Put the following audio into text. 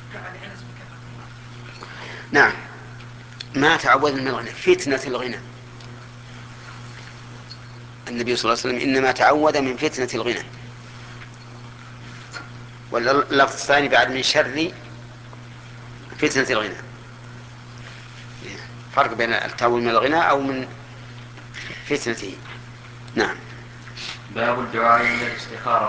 نعم، ما تعود من الغنى، فتنة الغنى. النبي صلى الله عليه وسلم إنما تعود من فتنة الغنى. واللفظ الثاني بعد من شر فتنة الغنى. فرق بين التعوذ من الغنى أو من فتنته. نعم. باب الدعاء عند الاستخارة.